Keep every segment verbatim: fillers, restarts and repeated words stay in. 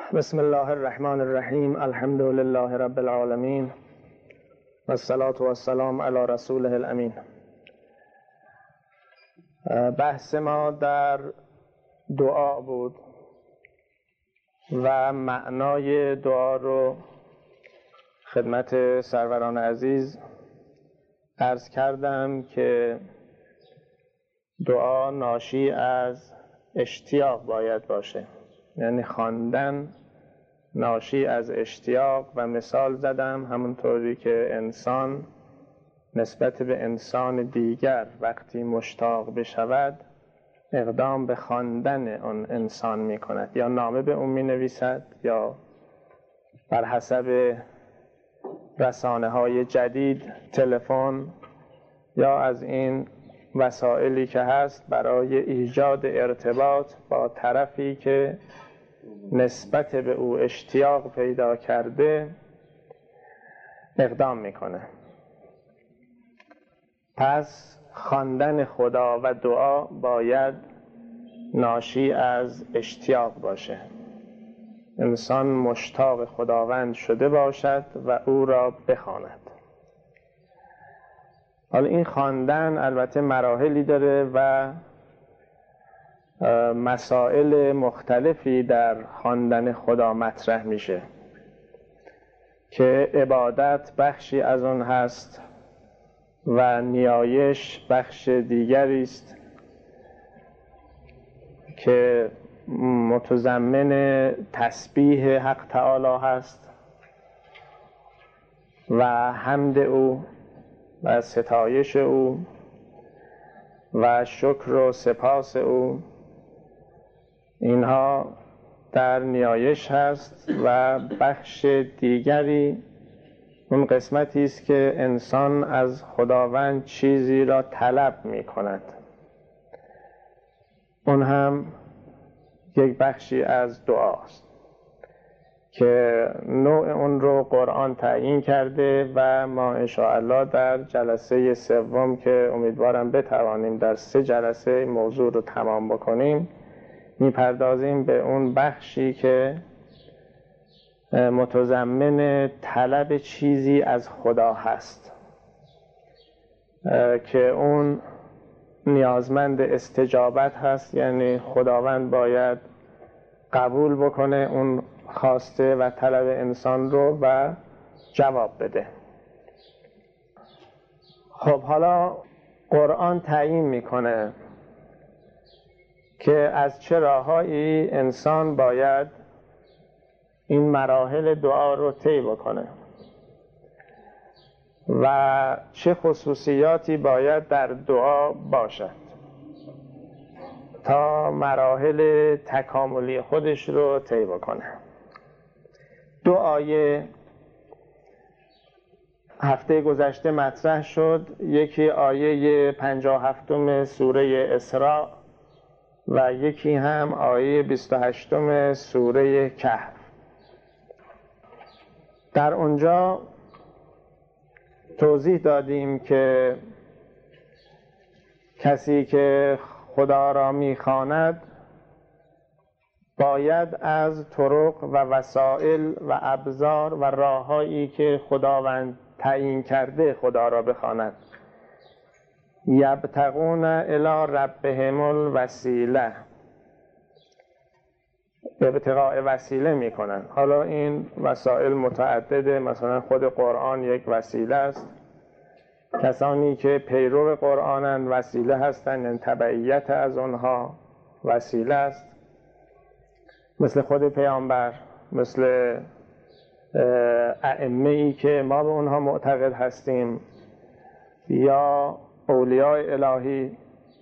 بسم الله الرحمن الرحیم. الحمد لله رب العالمین و الصلاة و السلام علی رسوله الامین. بحث ما در دعا بود و معنای دعا رو خدمت سروران عزیز عرض کردم که دعا ناشی از اشتیاق باید باشه، یعنی خواندن ناشی از اشتیاق، و مثال زدم همونطوری که انسان نسبت به انسان دیگر وقتی مشتاق بشود اقدام به خواندن اون انسان می کند، یا نامه به اون می نویسد یا بر حسب رسانه های جدید تلفن یا از این وسایلی که هست برای ایجاد ارتباط با طرفی که نسبت به او اشتیاق پیدا کرده اقدام میکنه. پس خواندن خدا و دعا باید ناشی از اشتیاق باشه، انسان مشتاق خداوند شده باشد و او را بخواند. حالا این خواندن البته مراحلی داره و مسائل مختلفی در خواندن خدا مطرح میشه که عبادت بخشی از اون هست و نیایش بخش دیگری است که متضمن تسبیح حق تعالی هست و حمد او و ستایش او و شکر و سپاس او. اینها در نیایش هست و بخش دیگری اون قسمتی است که انسان از خداوند چیزی را طلب می کند، اون هم یک بخشی از دعاست که نوع اون رو قرآن تعیین کرده و ما انشاءالله در جلسه سوم که امیدوارم بتوانیم در سه جلسه موضوع رو تمام بکنیم میپردازیم به اون بخشی که متضمن طلب چیزی از خدا هست که اون نیازمند استجابت هست، یعنی خداوند باید قبول بکنه اون خواسته و طلب انسان رو و جواب بده. خب حالا قرآن تعیین میکنه که از چه راهایی انسان باید این مراحل دعا رو طی بکنه و چه خصوصیاتی باید در دعا باشد تا مراحل تکاملی خودش رو طی بکنه. دو آیه هفته گذشته مطرح شد، یکی آیه پنجاه و هفتم سوره اسراء و یکی هم آیه بیست و هشتم سوره کهف. در اونجا توضیح دادیم که کسی که خدا را میخواند باید از طرق و وسائل و ابزار و راههایی که خداوند تعیین کرده خدا را بخواند. یبتغون الی ربهم الوسیله، ابتغاء وسیله میکنن. حالا این وسائل متعدده، مثلا خود قرآن یک وسیله است، کسانی که پیرو قرآنن وسیله هستند، یعنی تبعیت از آنها وسیله است، مثل خود پیامبر، مثل ائمه‌ای که ما به اونها معتقد هستیم، یا اولیاء الهی،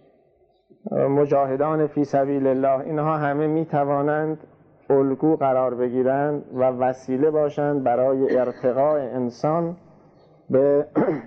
مجاهدان فی سبیل الله. اینها همه می توانند الگو قرار بگیرند و وسیله باشند برای ارتقاء انسان به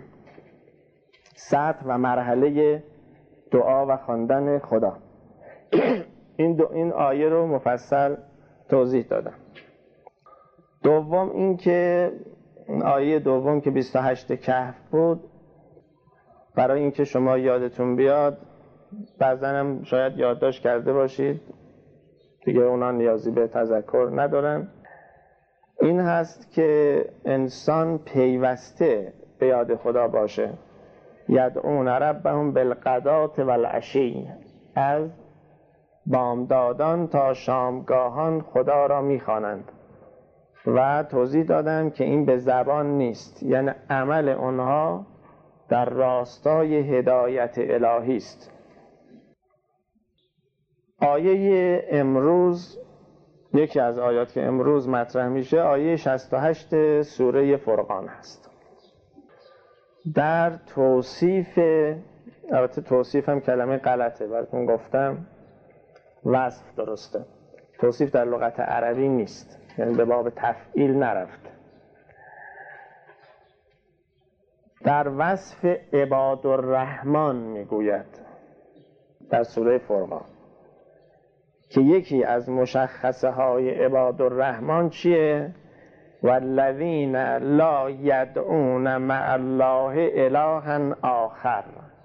سطح و مرحله دعا و خواندن خدا. این دو این آیه رو مفصل توضیح دادم. دوم این که آیه دوم که بیست و هشت کهف بود، برای اینکه شما یادتون بیاد، بعضا هم شاید یادداشت کرده باشید، دیگه اونا نیازی به تذکر ندارن. این هست که انسان پیوسته به یاد خدا باشه. یدعون ربهم بالغداة والعشی، از بامدادان تا شامگاهان خدا را میخوانند. و توضیح دادم که این به زبان نیست، یعنی عمل اونها در راستای هدایت الهی است. آیه امروز، یکی از آیات که امروز مطرح میشه، آیه شصت و هشت سوره فرقان هست. در توصیف، البته توصیف هم کلمه غلطه، براتون گفتم وصف درسته. توصیف در لغت عربی نیست، یعنی به باب تفعیل نرفت. در وصف عباد الرحمن میگوید در سوره فرقان که یکی از مشخصه های عباد الرحمن چیه؟ والذین لا یدعون مع الله الها آخر،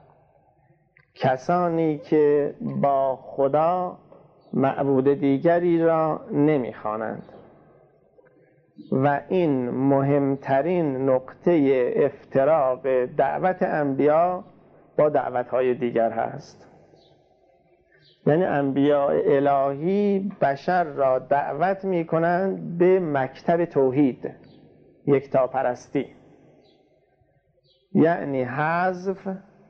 کسانی که با خدا معبود دیگری را نمیخوانند. و این مهمترین نقطه افتراق دعوت انبیا با دعوتهای دیگر هست. یعنی انبیاء الهی بشر را دعوت می کنند به مکتب توحید، یکتاپرستی، یعنی حذف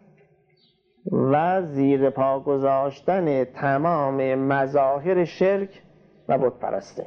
و زیر پا گذاشتن تمام مظاهر شرک و بت پرستی.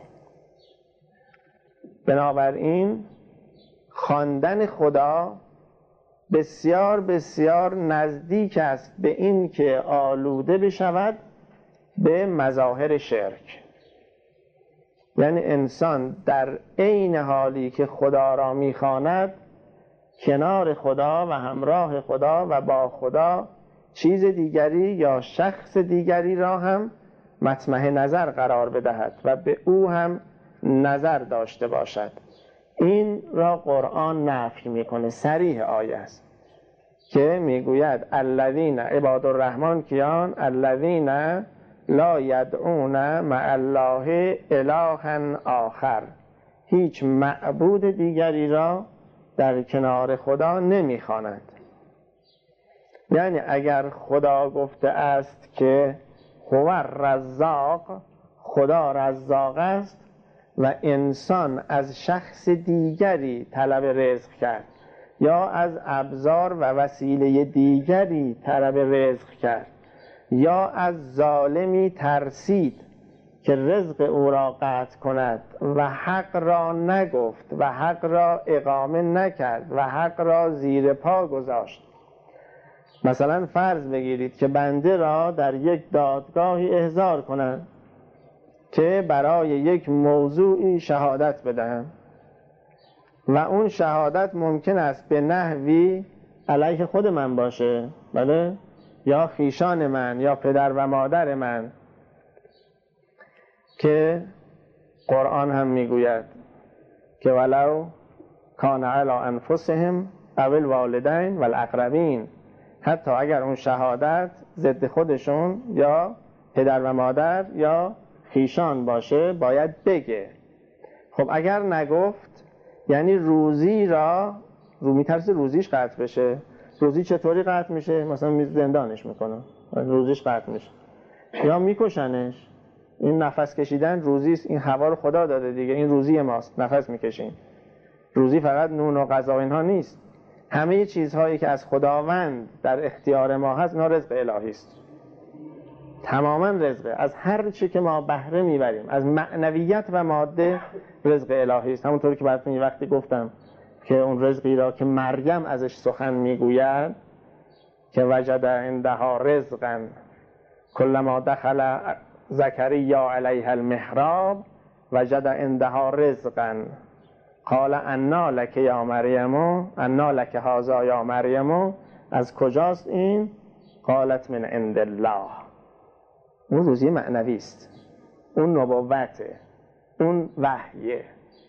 بنابراین خواندن خدا بسیار بسیار نزدیک است به این که آلوده بشود به مظاهر شرک. یعنی انسان در عین حالی که خدا را میخواند، کنار خدا و همراه خدا و با خدا چیز دیگری یا شخص دیگری را هم مطمع نظر قرار بدهد و به او هم نظر داشته باشد. این را قرآن نفی میکنه، صریح آیه است که میگوید الذین عباد الرحمن کیان؟ الذین لا یدعون مع الله الها آخر، هیچ معبود دیگری را در کنار خدا نمیخوانند. یعنی اگر خدا گفته است که هو الرزاق، خدا رزاق است، و انسان از شخص دیگری طلب رزق کرد یا از ابزار و وسیله دیگری طلب رزق کرد یا از ظالمی ترسید که رزق او را قطع کند و حق را نگفت و حق را اقامه نکرد و حق را زیر پا گذاشت. مثلا فرض بگیرید که بنده را در یک دادگاهی احضار کنند که برای یک موضوعی شهادت بدهم و اون شهادت ممکن است به نحوی علیه خود من باشه، بله، یا خیشان من یا پدر و مادر من، که قرآن هم میگوید که ولو کان علی انفسهم او الوالدین والاقربین، حتی اگر اون شهادت ضد خودشون یا پدر و مادر یا خیشان باشه باید بگه. خب اگر نگفت، یعنی روزی را رو میترسه روزیش قطع بشه. روزی چطوری قطع میشه؟ مثلا زندانش میکنه، روزیش قطع میشه، یا میکشنش. این نفس کشیدن روزیست، این هوا رو خدا داده دیگه، این روزی ماست، نفس میکشیم. روزی فقط نون و غذا اینها نیست، همه چیزهایی که از خداوند در اختیار ما هست اینا رزق الهی است، تماما رزقه. از هر چی که ما بهره میبریم از معنویت و ماده رزق الهی است. همونطوری که براتون یه وقتی گفتم که اون رزقی را که مریم ازش سخن میگوید که وجد عندها رزقا کلما دخل زکریا علیها المحراب وجد عندها رزقا قال انا لک یا مریم، انا لک هذا یا مریم، از کجاست این؟ قالت من عند الله. اون روزی معنوی است، اون نبوته، اون وحیه.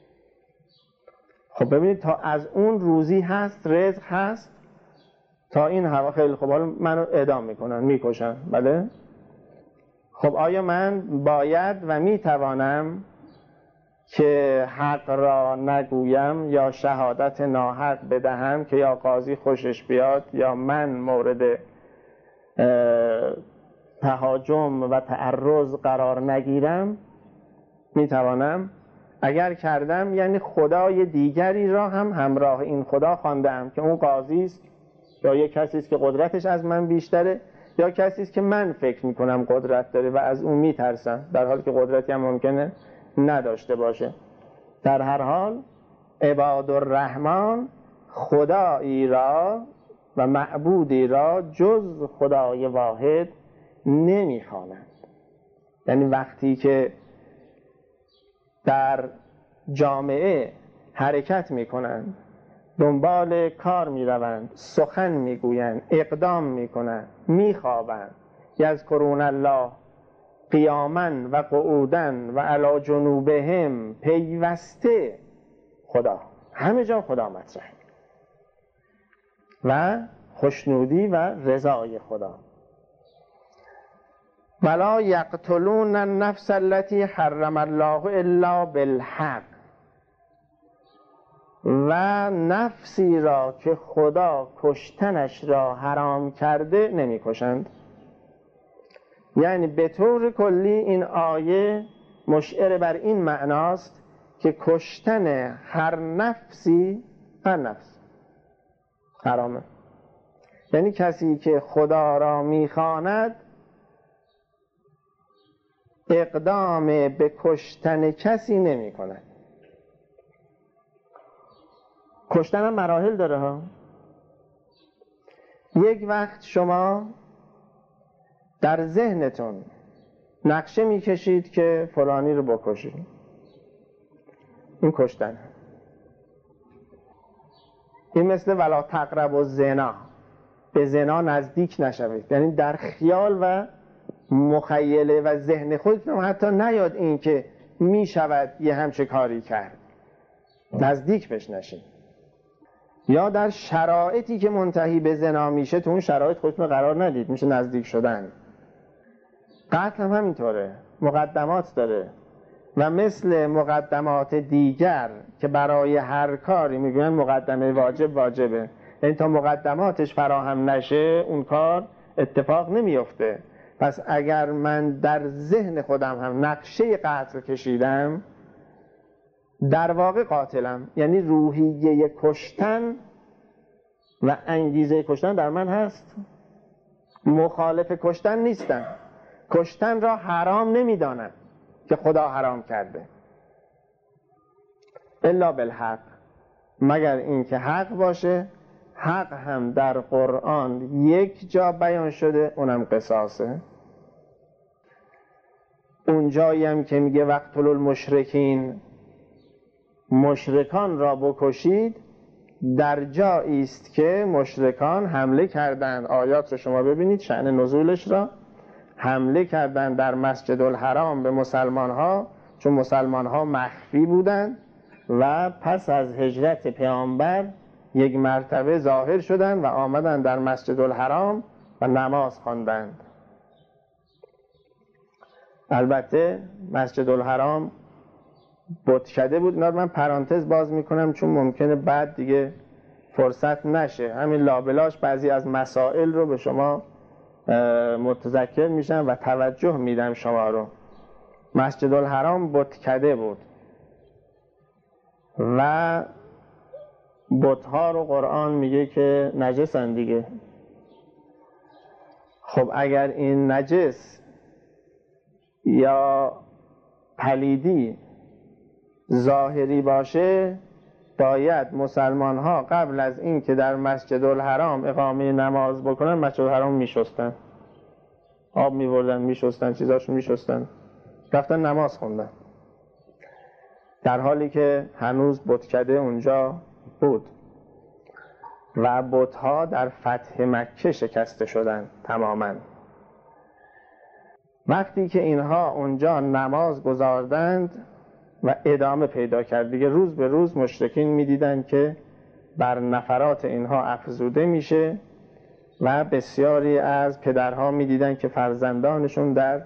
خب ببینید تا از اون روزی هست، رزق هست، تا این هوا خیلی خوب، حالا منو اعدام میکنن، میکشن، بله. خب آیا من باید و میتوانم که حق را نگویم یا شهادت ناحق بدهم که یا قاضی خوشش بیاد یا من مورد تهاجم و تعرض قرار نگیرم؟ میتوانم. اگر کردم یعنی خدای دیگری را هم همراه این خدا خواندم که اون قاضی است یا یک کسی است که قدرتش از من بیشتره یا کسی است که من فکر میکنم قدرت داره و از اون میترسم، در حالی که قدرتی هم ممکنه نداشته باشه. در هر حال عباد الرحمن خدایی را و معبودی را جز خدای واحد نمیخوانند. یعنی وقتی که در جامعه حرکت میکنند، دنبال کار میروند، سخن میگویند، اقدام میکنند، میخوابند، یذکرون الله قیاما و قعودا و علی جنوبهم، پیوسته خدا، همه جا خدا مطرح و خوشنودی و رضای خدا. ولا یقتلون النفس التي حرم الله الا بالحق، و نفسی را که خدا کشتنش را حرام کرده نمی کشند. یعنی به طور کلی این آیه مشعر بر این معناست که کشتن هر نفسی، هر نفس حرامه. یعنی کسی که خدا را میخواند اقدام به کشتن کسی نمی کند. کشتن هم مراحل داره ها. یک وقت شما در ذهنتون نقشه میکشید که فلانی رو بکشید، این کشتن. این مثل ولا تقربوا الزنا، به زنا نزدیک نشوید. یعنی در خیال و مخیله و ذهن خودتون حتی نیاد این که میشود یه همچه کاری کرد، نزدیک بش نشید. یا در شرایطی که منتهی به زنا میشه تو اون شرایط خودتون قرار ندید، میشه نزدیک شدن. قتل هم همینطوره، مقدمات داره و مثل مقدمات دیگر که برای هر کاری میگن مقدمه واجب واجبه، یعنی تا مقدماتش فراهم نشه اون کار اتفاق نمیفته. پس اگر من در ذهن خودم هم نقشه قتل کشیدم، در واقع قاتلم. یعنی روحیه کشتن و انگیزه کشتن در من هست. مخالف کشتن نیستم، کشتن را حرام نمیدانم که خدا حرام کرده، الا بالحق، مگر اینکه حق باشه. حق هم در قرآن یک جا بیان شده، اونم قصاصه. اون جایی هم که میگه وقتلوا المشرکین، مشرکان را بکشید، در جایی است که مشرکان حمله کردند. آیات رو شما ببینید، شأن نزولش را. حمله کردند در مسجد الحرام به مسلمان ها، چون مسلمان ها مخفی بودند و پس از هجرت پیامبر یک مرتبه ظاهر شدند و آمدند در مسجد الحرام و نماز خواندند. البته مسجد الحرام بتکده بود. اینا من پرانتز باز میکنم چون ممکنه بعد دیگه فرصت نشه. همین لابلاش بعضی از مسائل رو به شما متذکر میشم و توجه میدم شما رو. مسجد الحرام بتکده بود و بت‌ها رو قرآن میگه که نجسن دیگه. خب اگر این نجس یا پلیدی ظاهری باشه، باید مسلمان ها قبل از این که در مسجد الحرام اقامه نماز بکنن مسجد الحرام میشستن، آب میبردن، میشستن، چیزاشو میشستن، رفتن نماز خوندن، در حالی که هنوز بتکده اونجا بود و بت‌ها در فتح مکه شکسته شدن تماما. وقتی که اینها اونجا نماز گذاردند و ادامه پیدا کرد دیگه، روز به روز مشرکین میدیدن که بر نفرات اینها افزوده میشه و بسیاری از پدرها میدیدن که فرزندانشون در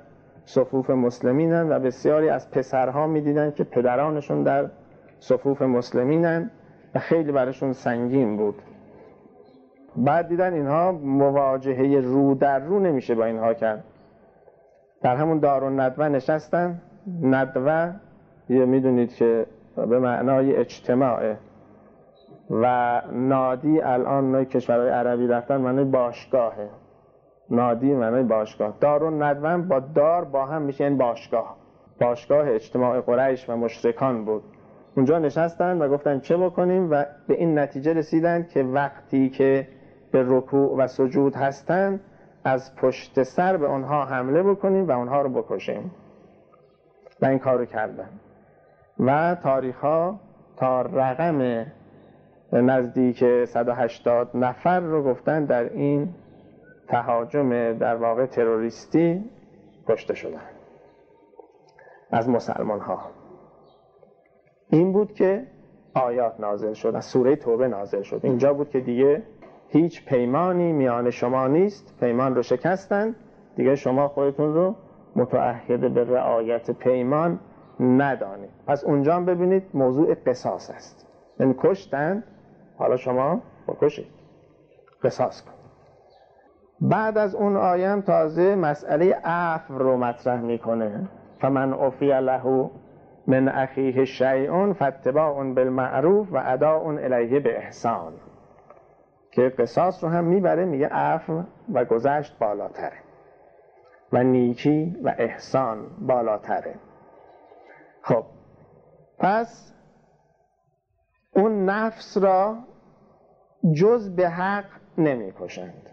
صفوف مسلمینن و بسیاری از پسرها میدیدن که پدرانشون در صفوف مسلمینن و خیلی براشون سنگین بود. بعد دیدن اینها مواجهه رو در رو نمیشه با اینها کرد. در همون دارالندوه نشستن. ندوه یه میدونید که به معنای اجتماعه و نادی الان نوع کشورهای عربی رفتن معنای باشگاهه. نادی معنای باشگاه. دارالندوه با دار با هم میشه این باشگاه. باشگاه اجتماع قریش و مشرکان بود. اونجا نشستن و گفتن چه بکنیم و به این نتیجه رسیدن که وقتی که به رکوع و سجود هستن از پشت سر به اونها حمله بکنیم و اونها رو بکشیم و این کار رو کردن و تاریخ ها تا رقم نزدیک صد و هشتاد نفر رو گفتن در این تهاجم در واقع تروریستی کشته شدن از مسلمان ها. این بود که آیات نازل شد، از سوره توبه نازل شد. اینجا بود که دیگه هیچ پیمانی میان شما نیست، پیمان رو شکستن، دیگه شما خودتون رو متعهد به رعایت پیمان ندانید. پس اونجا هم ببینید موضوع قصاص است، یعنی کشتن، حالا شما بکشید، قصاص کن. بعد از اون آیه تازه مسئله عفو رو مطرح میکنه. فمن عفی له من اخیه شیء فاتباع بالمعروف و اداء الیه باحسان، که قصاص رو هم میبره، میگه عفو و گذشت بالاتره و نیکی و احسان بالاتره. خب پس اون نفس را جز به حق نمی کشند.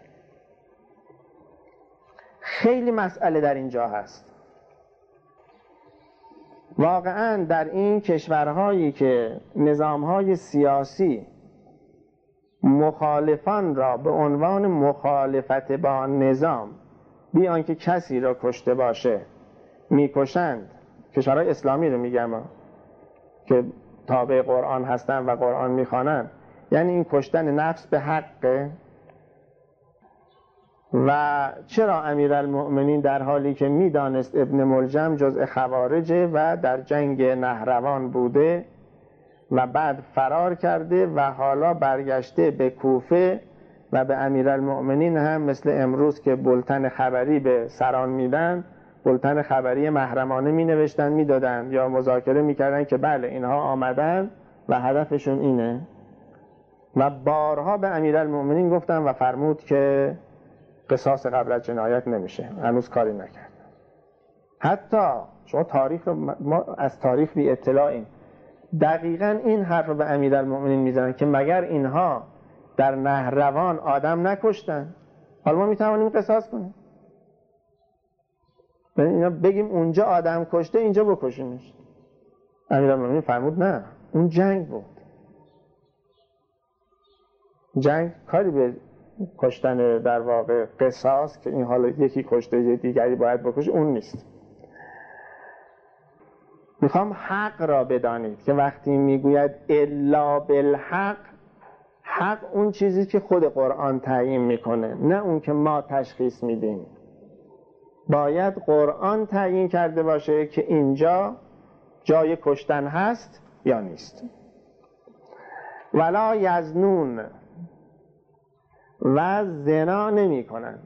خیلی مسئله در اینجا هست. واقعا در این کشورهایی که نظامهای سیاسی مخالفان را به عنوان مخالفت با نظام بیان که کسی را کشته باشه میکشند، کشورهای اسلامی رو میگم که تابع قرآن هستن و قرآن میخوانن، یعنی این کشتن نفس به حقه. و چرا امیرالمؤمنین در حالی که میدانست ابن ملجم جزء خوارجه و در جنگ نهروان بوده و بعد فرار کرده و حالا برگشته به کوفه و به امیرالمؤمنین هم مثل امروز که بولتن خبری به سران میدن، بولتن خبری محرمانه می نوشتن می دادن یا مذاکره می کردن که بله اینها آمدن و هدفشون اینه، و بارها به امیرالمؤمنین گفتن و فرمود که قصاص قبل از جنایت نمیشه، هنوز کاری نکرد. حتی شما تاریخ رو، ما از تاریخ بی اطلاعیم، دقیقاً این حرف رو به امیرالمؤمنین میزنن که مگر اینها در نهروان آدم نکشتن؟ حالا ما میتوانیم قصاص کنیم، اینا بگیم اونجا آدم کشته اینجا بکشیمش. امیرالمؤمنین فرمود نه، اون جنگ بود، جنگ کاری به کشتن در واقع قصاص که این حالا یکی کشته یه دیگری باید بکشه اون نیست. میخوام حق را بدانید که وقتی میگوید الا بالحق، حق اون چیزی که خود قرآن تعیین میکنه، نه اون که ما تشخیص میدیم. باید قرآن تعیین کرده باشه که اینجا جای کشتن هست یا نیست. ولا یزنون، و زنا نمی کنند.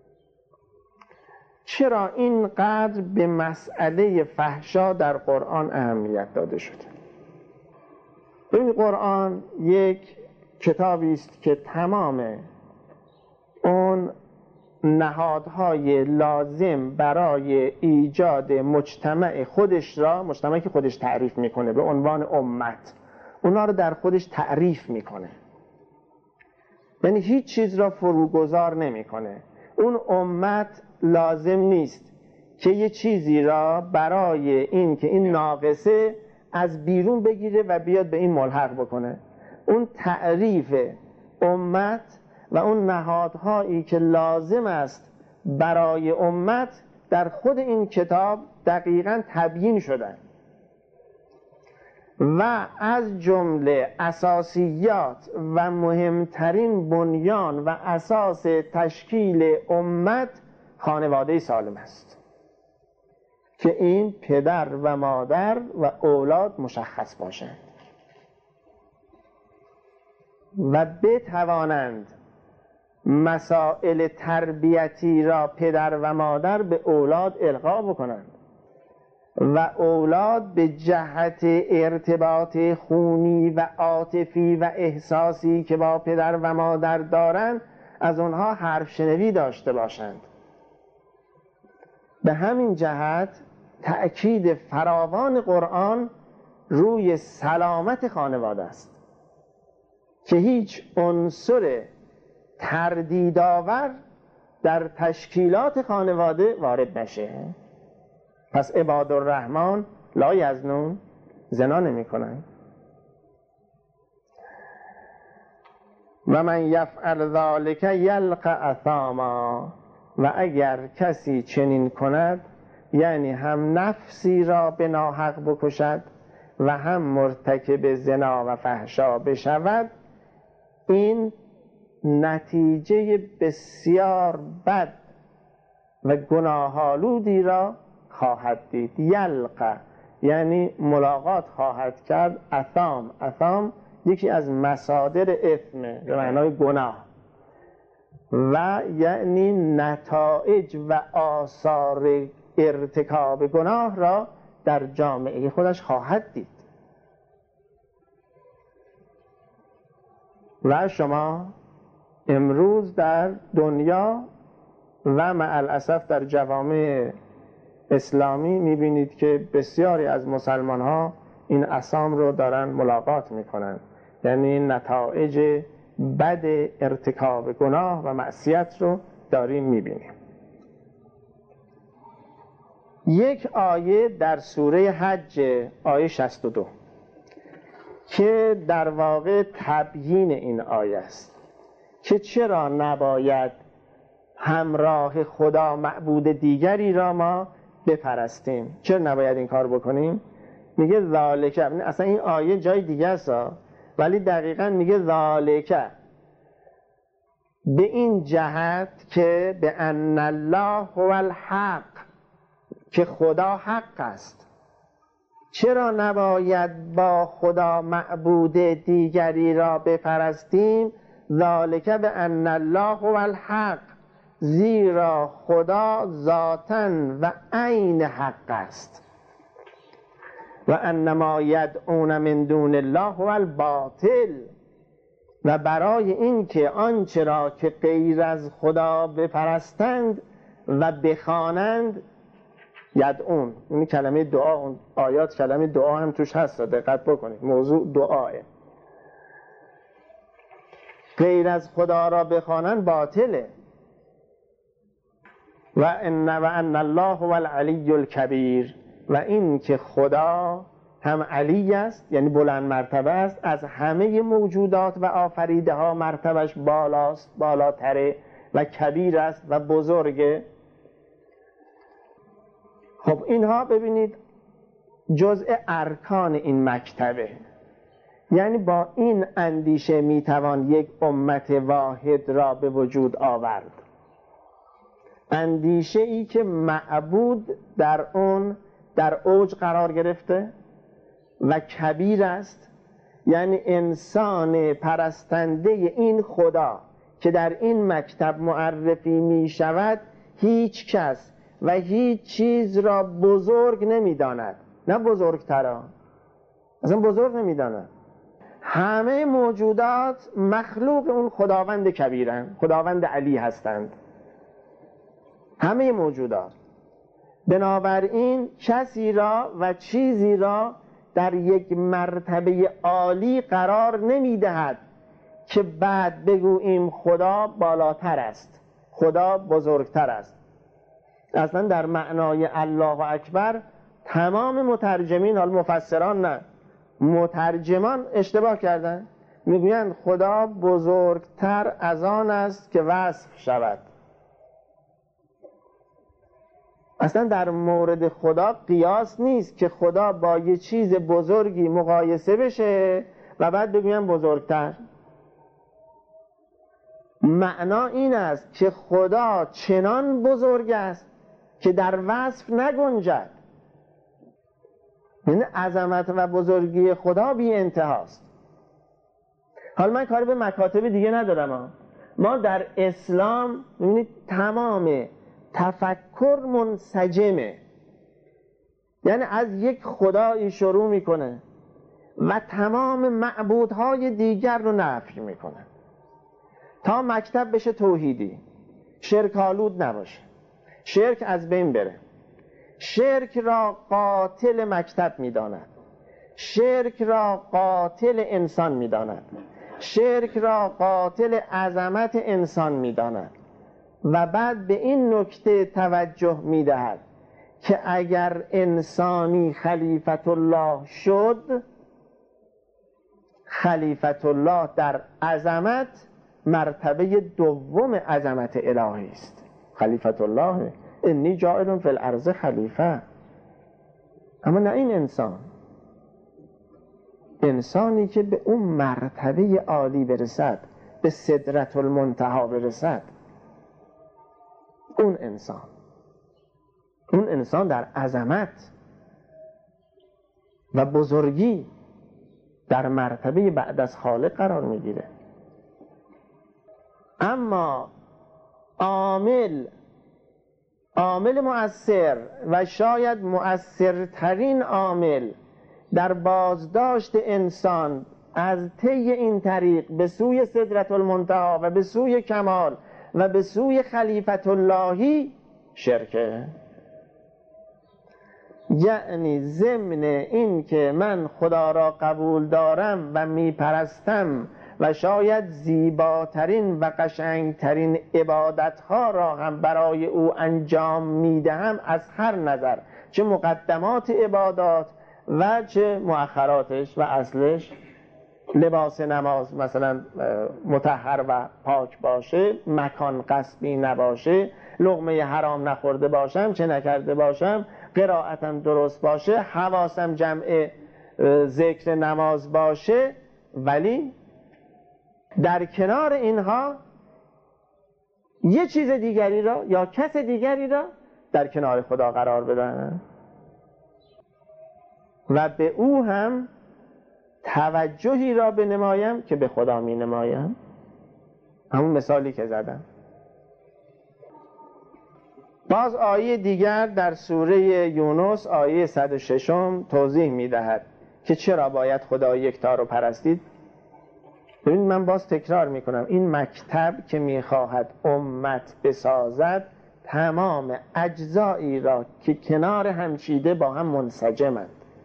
چرا اینقدر به مسئله فحشا در قرآن اهمیت داده شده؟ این قرآن یک کتابی است که تمام اون نهادهای لازم برای ایجاد مجتمع خودش را، مجتمعی که خودش تعریف میکنه به عنوان امت، اونا رو در خودش تعریف میکنه، یعنی هیچ چیز را فروگذار نمیکنه. اون امت لازم نیست که یه چیزی را برای این که این ناقصه از بیرون بگیره و بیاد به این ملحق بکنه. اون تعریف امت و اون نهادهایی که لازم است برای امت در خود این کتاب دقیقاً تبیین شدن و از جمله اساسیات و مهمترین بنیان و اساس تشکیل امت خانواده سالم است. که این پدر و مادر و اولاد مشخص باشند و بتوانند مسائل تربیتی را پدر و مادر به اولاد القا بکنند و اولاد به جهت ارتباط خونی و عاطفی و احساسی که با پدر و مادر دارند از آنها حرف شنوی داشته باشند. به همین جهت تأکید فراوان قرآن روی سلامت خانواده است که هیچ عنصر تردیدآور در تشکیلات خانواده وارد نشه. پس عباد الرحمن لا یزنون، زنا نمی کنن. و من یفعل ذلک یلقى اثاما، و اگر کسی چنین کند یعنی هم نفسی را به ناحق بکشد و هم مرتکب زنا و فحشا بشود، این نتیجه بسیار بد و گناه‌آلودی را خواهد دید. یلقى یعنی ملاقات خواهد کرد. اثام، اثام یکی از مصادر اثمه به معنای گناه و یعنی نتایج و آثار ارتکاب گناه را در جامعه خودش خواهد دید. و شما امروز در دنیا و مع الاسف در جوامع اسلامی میبینید که بسیاری از مسلمان ها این اثام رو دارن ملاقات میکنن، یعنی نتایج بد ارتکاب گناه و معصیت رو داریم میبینیم. یک آیه در سوره حج، آیه شصت و دو، که در واقع تبیین این آیه است که چرا نباید همراه خدا معبود دیگری را ما بپرستیم، چرا نباید این کار بکنیم. میگه ذالک، اصلا این آیه جای دیگه است ولی دقیقا میگه ذالک به این جهت که به ان الله هو الحق، که خدا حق است. چرا نباید با خدا معبود دیگری را بپرستیم؟ ذالک به ان الله هو الحق، زیرا خدا ذاتاً و عین حق است. و انما یدعون من دون الله هو الباطل، و برای این که آنچه را که غیر از خدا بپرستند و بخوانند، یدعون، این کلمه دعا، اون آیات کلمه دعا هم توش هست، دقت بکنید، موضوع دعاه. غیر از خدا را بخوانند باطله. و ان و ان الله هو العلی الکبیر، و این که خدا هم علی است یعنی بلند مرتبه است، از همه موجودات و آفریده ها مرتبهش بالاست، بالاتره، و کبیر است و بزرگه. خب اینها ببینید جزء ارکان این مکتبه، یعنی با این اندیشه میتوان یک امت واحد را به وجود آورد. اندیشه ای که معبود در اون در اوج قرار گرفته و کبیر است، یعنی انسان پرستنده این خدا که در این مکتب معرفی می شود هیچ کس و هیچ چیز را بزرگ نمی داند، نه بزرگترا، اصلا بزرگ نمی داند. همه موجودات مخلوق اون خداوند کبیرند، خداوند علی هستند، همه موجودات. بنابراین کسی را و چیزی را در یک مرتبه عالی قرار نمی دهد که بعد بگوییم خدا بالاتر است، خدا بزرگتر است. اصلا در معنای الله اکبر تمام مترجمین، حال مفسران نه، مترجمان اشتباه کردن، میگویند خدا بزرگتر از آن است که وصف شود. اصلا در مورد خدا قیاس نیست که خدا با یه چیز بزرگی مقایسه بشه و بعد بگویم بزرگتر. معنا این است که خدا چنان بزرگ است که در وصف نگنجد. یعنی عظمت و بزرگی خدا بی انتهاست. حالا من کاری به مکاتب دیگه ندارم ها. ما در اسلام می‌بینید تمام تفکر منسجمه، یعنی از یک خدایی شروع میکنه و تمام معبودهای دیگر رو نفی میکنه تا مکتب بشه توحیدی، شرک آلود نباشه، شرک از بین بره. شرک را قاتل مکتب میداند، شرک را قاتل انسان میداند، شرک را قاتل عظمت انسان میداند و بعد به این نکته توجه میدهد که اگر انسانی خلیفت الله شد، خلیفت الله در عظمت مرتبه دوم عظمت الهی است. خلیفت الله انی جاعل فی الارض خلیفه. اما نه این انسان، انسانی که به اون مرتبه عالی برسد، به سدرة المنتهی برسد، اون انسان اون انسان در عظمت و بزرگی در مرتبه بعد از خالق قرار میگیره. اما عامل عامل مؤثر و شاید مؤثرترین عامل در بازداشت انسان از طی این طریق به سوی سدرة المنتهی و به سوی کمال و به سوی خلیفت اللهی شرکه. یعنی ضمن این که من خدا را قبول دارم و میپرستم و شاید زیباترین و قشنگترین عبادتها را هم برای او انجام میدهم از هر نظر، چه مقدمات عبادات و چه مؤخراتش و اصلش. لباس نماز مثلا مطهر و پاک باشه، مکان غصبی نباشه، لقمه حرام نخورده باشم چه نکرده باشم، قرائتم درست باشه، حواسم جمع ذکر نماز باشه، ولی در کنار اینها یه چیز دیگری را یا کس دیگری را در کنار خدا قرار بدن و به او هم توجهی را بنمایم که به خدا می نمایم. همون مثالی که زدم. باز آیه دیگر در سوره یونس آیه صد و شش توضیح می دهد که چرا باید خدا یکتا رو پرستید. ببین من باز تکرار می کنم، این مکتب که می خواهد امت بسازد تمام اجزایی را که کنار هم چیده با هم منسجمند،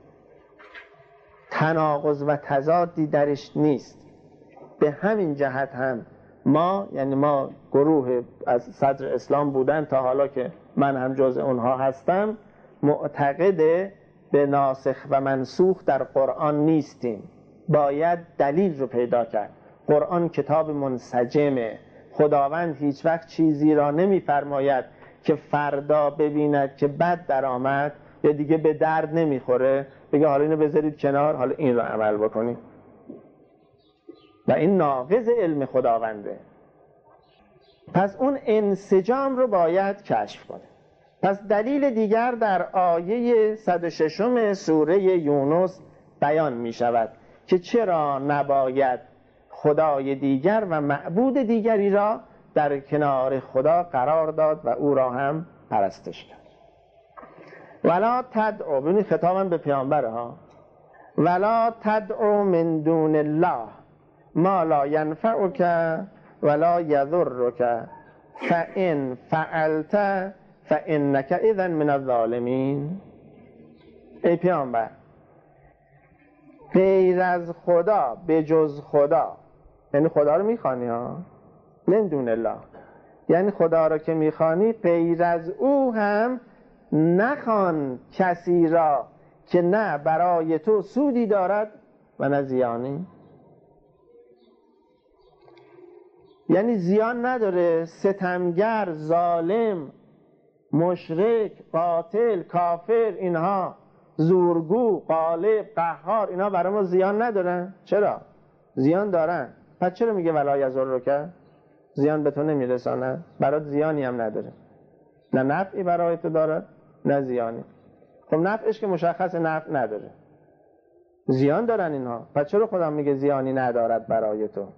تناقض و تضادی درش نیست. به همین جهت هم ما، یعنی ما گروه از صدر اسلام بودن تا حالا که من هم جز اونها هستم، معتقد به ناسخ و منسوخ در قرآن نیستیم. باید دلیل رو پیدا کرد. قرآن کتاب منسجمه. خداوند هیچ وقت چیزی را نمیفرماید که فردا ببیند که بد در آمد یا دیگه به درد نمیخوره بگه حالا اینو بذارید کنار، حالا این رو عمل بکنید. و این ناقض علم خداونده. پس اون انسجام رو باید کشف کنه. پس دلیل دیگر در آیه صد و شش سوره یونس بیان می شود که چرا نباید خدای دیگر و معبود دیگری را در کنار خدا قرار داد و او را هم پرستش کرد. ولا تدعو، ببینید خطابم به پیامبره ها، ولا تدعو من دون الله ما لا ینفعک ولا یضرک فإن فعلت فإنک اذا من الظالمین. ای پیامبر، غیر از خدا، به جز خدا، یعنی خدا رو میخوانی ها، من دون الله، یعنی خدا رو که میخوانی غیر از او هم نخوان کسی را که نه برای تو سودی دارد و نه زیانی. یعنی زیان نداره، ستمگر، ظالم، مشرک، قاتل، کافر، اینها زورگو، غالب، قهار، اینا برای ما زیان ندارن. چرا؟ زیان دارن. پس چرا میگه ولا یضرک؟ زیان به تو نمیرسانه، برات زیانی هم نداره، نه نفعی برای تو دارد نه زیانی. خب نفعش که مشخص نفع نداره، زیان دارن اینها. پس چرا خدا میگه زیانی ندارد برای تو؟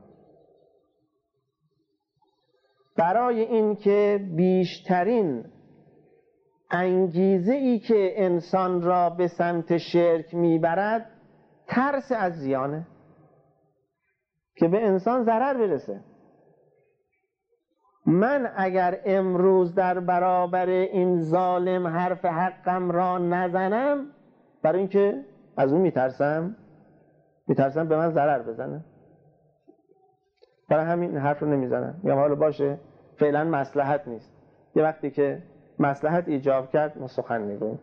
برای این که بیشترین انگیزه ای که انسان را به سمت شرک میبرد ترس از زیانه، که به انسان ضرر برسه. من اگر امروز در برابر این ظالم حرف حقم را نزنم، برای اینکه از اون میترسم میترسم به من ضرر بزنه، برای همین حرف رو نمیزنم. میگم حالا باشه فعلا مصلحت نیست، یه وقتی که مصلحت ایجاب کرد ما سخن میگویم.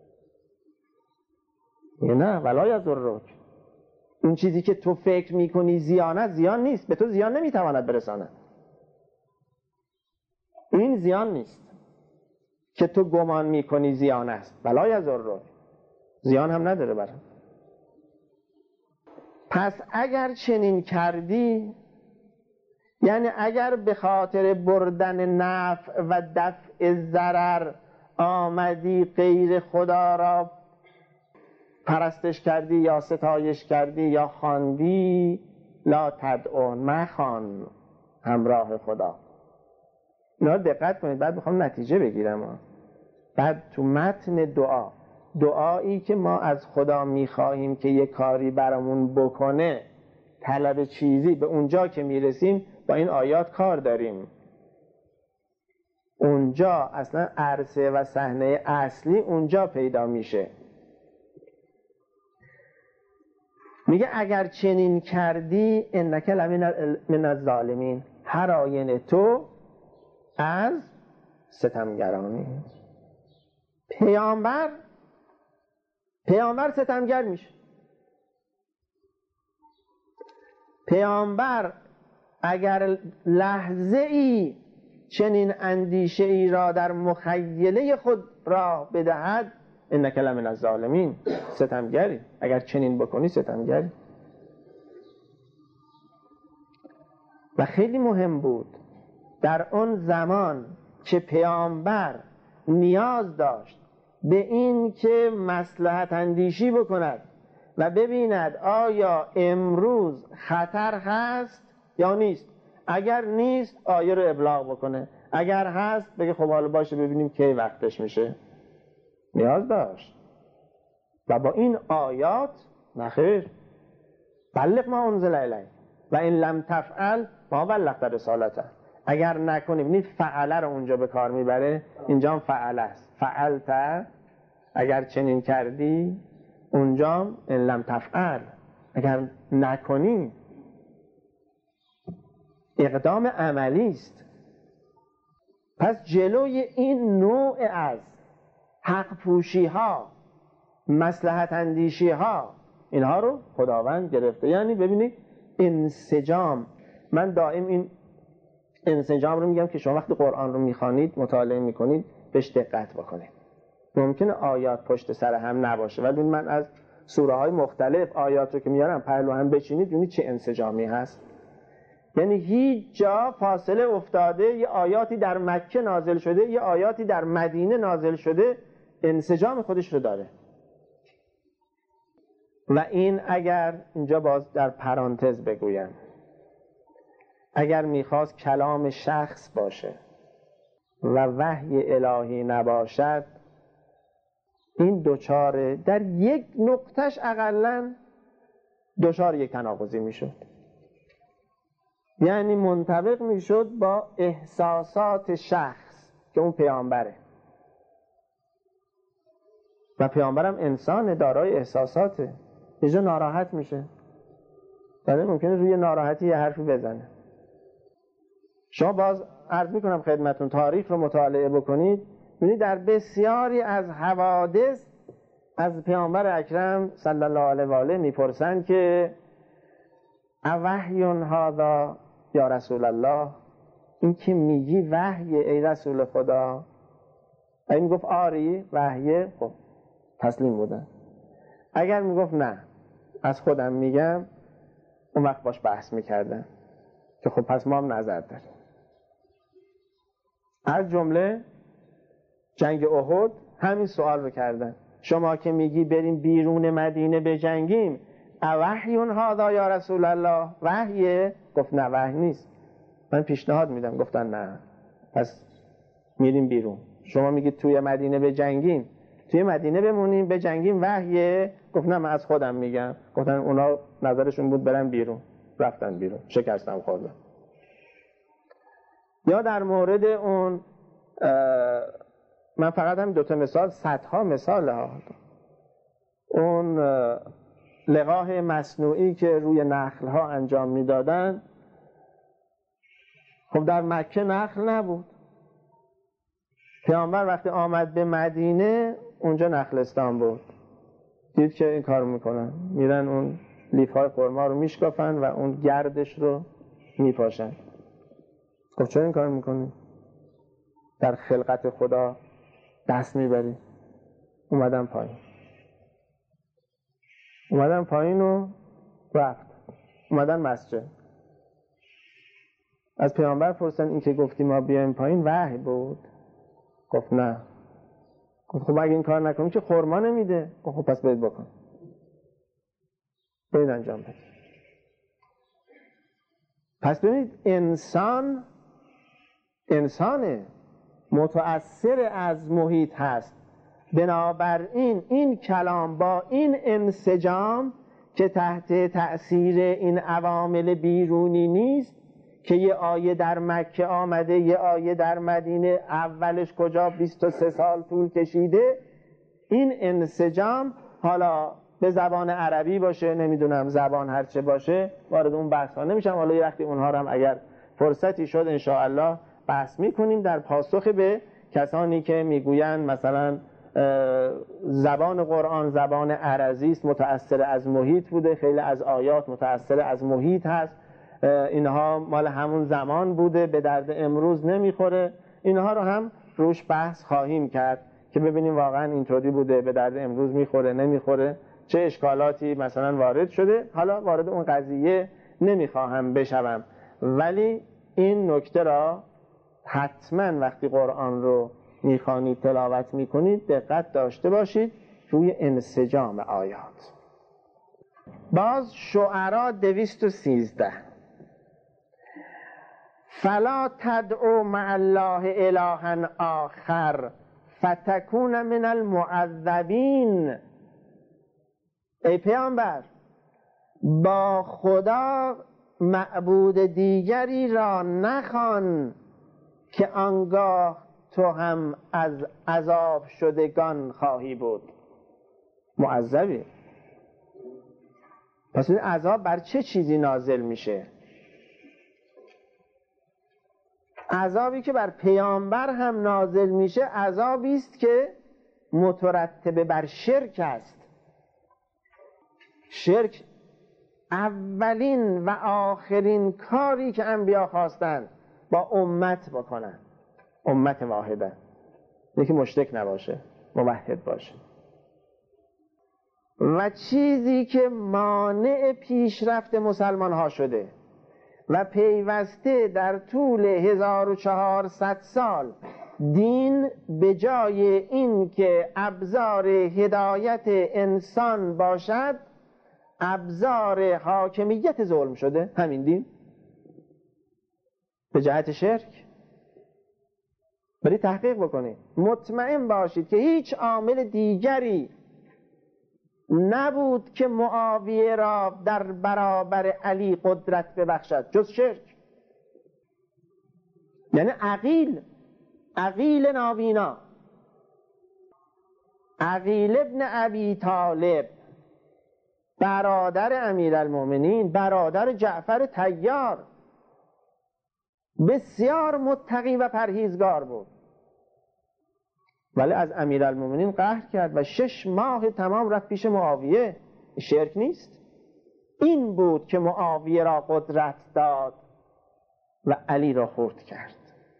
یه نه ولا یضرک، اون چیزی که تو فکر میکنی زیانت زیان نیست، به تو زیان نمیتواند برساند. این زیان نیست که تو گمان میکنی زیان است. ولا یضرک، زیان هم نداره برای. پس اگر چنین کردی، یعنی اگر به خاطر بردن نفع و دفع ضرر آمدی غیر خدا را پرستش کردی یا ستایش کردی یا خواندی، لا تدعون، مخوان همراه خدا. اینا دقت کنید، بعد میخوام نتیجه بگیرم. بعد تو متن دعا، دعایی که ما از خدا میخواهیم که یه کاری برامون بکنه، طلب چیزی، به اونجا که میرسیم با این آیات کار داریم. اونجا اصلا عرصه و صحنه اصلی اونجا پیدا میشه. میگه اگر چنین کردی انک لمن من الظالمین، هر آینه تو از ستمگرانی. پیامبر پیامبر ستمگر میشه. پیامبر اگر لحظه ای چنین اندیشه ای را در مخیله خود را بدهد، انک لمن الظالمین، ستمگری. اگر چنین بکنی ستمگری. و خیلی مهم بود در اون زمان که پیامبر نیاز داشت به این که مصلحت اندیشی بکند و ببیند آیا امروز خطر هست یا نیست. اگر نیست آیه رو ابلاغ بکنه، اگر هست بگه خب حالا باشه ببینیم کی وقتش میشه. نیاز داشت. و با این آیات نخیر، بلغ ما انزل الیک و این لم تفعل ما بلغت رسالته. اگر نکنی، ببینید فعله رو اونجا به کار میبره، اینجا هم فعله است. فعلت، اگر چنین کردی، اونجا این لم تفعل، اگر نکنی. اقدام عملی است. پس جلوی این نوع از حق پوشی ها، مصلحت اندیشی ها، اینها رو خداوند گرفته. یعنی ببینید انسجام. من دائم این انسجام رو میگم که شما وقتی قرآن رو میخوانید، مطالعه میکنید، بهش دقت بکنید. ممکنه آیات پشت سر هم نباشه، ولی من از سوره های مختلف آیات رو که میارم پهلو هم بچینید، ببینید چه انسجامی هست. یعنی هیچ جا فاصله افتاده، یه آیاتی در مکه نازل شده، یه آیاتی در مدینه نازل شده، انسجام خودش رو داره. و این اگر اینجا باز در پرانتز بگویم، اگر میخواست کلام شخص باشه و وحی الهی نباشد، این دوچاره در یک نقطش اقلن دوچار یک تناقضی میشد. یعنی منطبق میشد با احساسات شخص که اون پیامبره، و پیامبرم انسان دارای احساساته. یه جا ناراحت میشه، ولی ممکنه روی ناراحتی یه حرفی بزنه. شما باز عرض میکنم خدمتون، تاریخ رو مطالعه بکنید، ببینید در بسیاری از حوادث از پیامبر اکرم صلی الله علیه و آله میپرسن که اوحی هذا یا رسول الله، این که میگی وحی ای رسول خدا؟ اگه میگفت آری وحیه، خب تسلیم بودن. اگر میگفت نه از خودم میگم، اون وقت باش بحث میکردن که خب پس ما هم نظر داریم. از جمله جنگ احد همین سوال رو کردن شما که میگی بریم بیرون مدینه بجنگیم، اوحیون هذا یا رسول الله، وحیه؟ گفت نه وحی نیست، من پیشنهاد میدم. گفتن نه، پس میریم بیرون. شما میگید توی مدینه بجنگیم، توی مدینه بمونیم بجنگیم وحیه؟ گفت نه من از خودم میگم. گفتن اونا نظرشون بود برن بیرون، رفتن بیرون، شکستم خوردن. یا در مورد اون من فقط هم دوتا مثال، صدها مثال ها، اون لقاح مصنوعی که روی نخل ها انجام میدادن، خب در مکه نخل نبود. پیامبر وقتی آمد به مدینه اونجا نخلستان بود، دید که این کار میکنن، میرن اون لیف های خرما رو میشکافن و اون گردش رو میپاشن. خب چرا این کار میکنی؟ در خلقت خدا دست میبری. اومدن پایین اومدن پایین و رفت، اومدن مسجد. از پیامبر پرسن این که گفتی ما بیایم پایین وحی بود؟ گفت نه. گفت خب اگه این کار نکنیم که خرما نمیده. گفت خب پس برید بکن، برید انجام بده. پس ببینید انسان انسانه، متأثر از محیط هست. بنابراین این کلام با این انسجام که تحت تأثیر این عوامل بیرونی نیست که یه آیه در مکه آمده، یه آیه در مدینه، اولش کجا بیست و سه سال طول کشیده، این انسجام حالا به زبان عربی باشه، نمیدونم زبان هرچه باشه، وارد اون بحث ها نمیشم. حالا یه وقتی اونها رو هم اگر فرصتی شد انشاءالله بحث میکنیم در پاسخ به کسانی که میگوین مثلا زبان قرآن زبان عرضی است، متأثر از محیط بوده، خیلی از آیات متأثر از محیط هست، اینها مال همون زمان بوده، به درد امروز نمیخوره. اینها رو هم روش بحث خواهیم کرد که ببینیم واقعا اینطوری بوده، به درد امروز میخوره نمیخوره، چه اشکالاتی مثلا وارد شده. حالا وارد اون قضیه نمیخواهم بشوم، ولی این نکته را حتما وقتی قرآن رو میخوانید تلاوت میکنید دقت داشته باشید روی انسجام آیات. باز شعرا دویست و سیزده، فلا تدعو مع الله الها آخر فتکون من المعذبین. ای پیامبر با خدا معبود دیگری را نخوان که آنگاه تو هم از عذاب شدگان خواهی بود. معذبی. پس این عذاب بر چه چیزی نازل میشه؟ عذابی که بر پیامبر هم نازل میشه عذابی است که مترتب بر شرک است. شرک اولین و آخرین کاری که انبیا خواستن با امت بکنن، امت واحده، یکی مشرک نباشه، موحد باشه. و چیزی که مانع پیشرفت مسلمان ها شده و پیوسته در طول هزار و چهارصد سال دین به جای این که ابزار هدایت انسان باشد ابزار حاکمیت ظلم شده. همین دین به جهت شرک. ولی تحقیق بکنید، مطمئن باشید که هیچ عامل دیگری نبود که معاویه را در برابر علی قدرت ببخشد جز شرک. یعنی عقیل عقیل نابینا، عقیل ابن ابی طالب، برادر امیرالمومنین، برادر جعفر طیار، بسیار متقی و پرهیزگار بود، ولی از امیرالمومنین قهر کرد و شش ماه تمام رفت پیش معاویه. شرک نیست؟ این بود که معاویه را قدرت داد و علی را خرد کرد.